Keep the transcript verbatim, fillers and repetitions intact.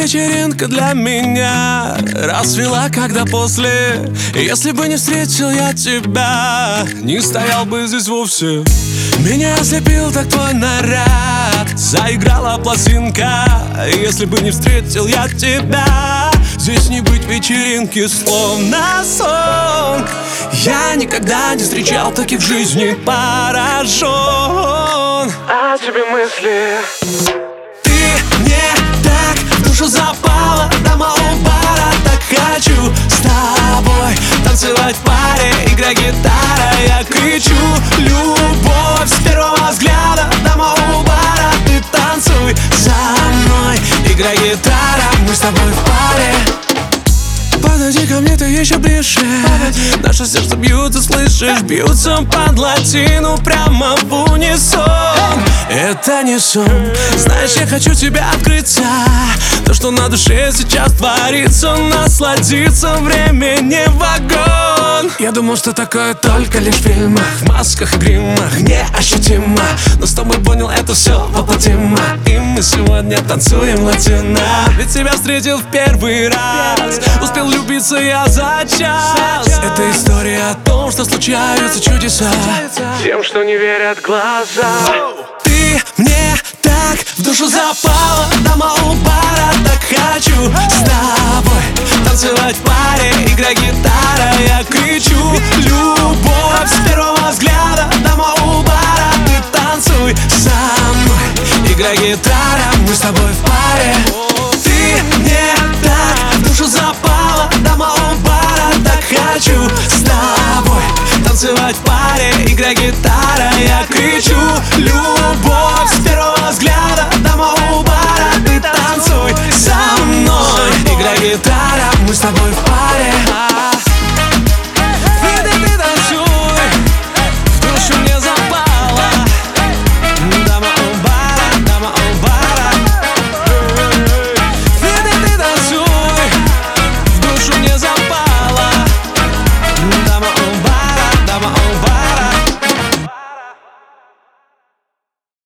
вечеринка для меня расцвела, когда после. Если бы не встретил я тебя, не стоял бы здесь вовсе. Меня ослепил так твой наряд, заиграла пластинка. Если бы не встретил я тебя, здесь не быть вечеринки, словно сон. Я никогда не встречал таких в жизни, поражен. О тебе мысли. Ты мне так в душу запала, до моего бара. Так хочу с тобой танцевать в паре, игра гитара. Я кричу любовь с первого взгляда, до моего бара. Ты танцуй со мной, игра гитара. Мы с тобой в паре. Подойди ко мне, ты еще ближе. Наше сердце бьются, слышишь, бьются под латину прямо в унисон. Это не сон, знаешь, я хочу тебе открыться. То, что на душе сейчас творится, насладиться, времени вагон. Я думал, что такое только лишь в фильмах, в масках и гримах, неощутимо. Но с тобой понял, это все воплотимо. И мы сегодня танцуем латино. Ведь тебя встретил в первый раз, успел влюбиться я за час. Это история о том, что случаются чудеса Тем, что не верят глаза. Ты мне так в душу запала, до моего бара. Так хочу с тобой танцевать в паре, игра гитара. Я кричу любовь с первого взгляда, до моего бара. Ты танцуй со мной, игра гитара. Мы с тобой в паре. Ты мне так в душу запала, до моего бара. Так хочу с тобой танцевать в паре, игра гитара.